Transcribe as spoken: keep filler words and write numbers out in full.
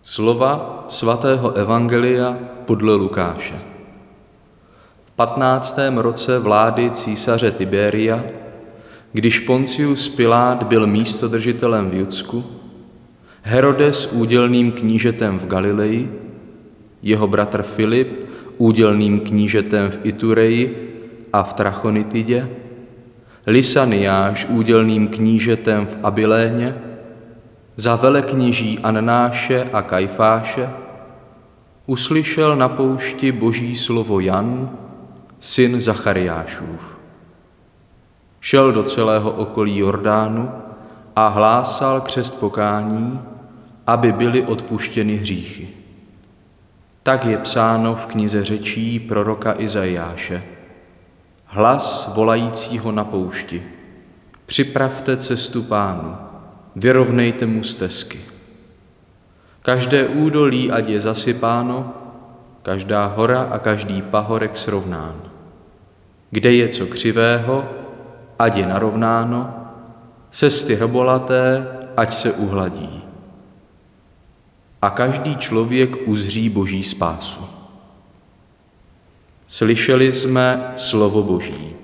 Slova svatého evangelia podle Lukáše. V patnáctém roce vlády císaře Tiberia, když Poncius Pilát byl místodržitelem v Judsku, Herodes údělným knížetem v Galileji, jeho bratr Filip údělným knížetem v Itureji a v Trachonitidě, Lysaniáš údělným knížetem v Abiléně, za velekněží Annáše a Kajfáše, uslyšel na poušti Boží slovo Jan, syn Zachariášův. Šel do celého okolí Jordánu a hlásal křest pokání, aby byly odpuštěny hříchy. Tak je psáno v knize řečí proroka Izajáše. Hlas volajícího na poušti. Připravte cestu Pánu, vyrovnejte mu stezky. Každé údolí ať je zasypáno, každá hora a každý pahorek srovnán. Kde je co křivého, ať je narovnáno, cesty hrabolaté, ať se uhladí. A každý člověk uzří Boží spásu. Slyšeli jsme slovo Boží.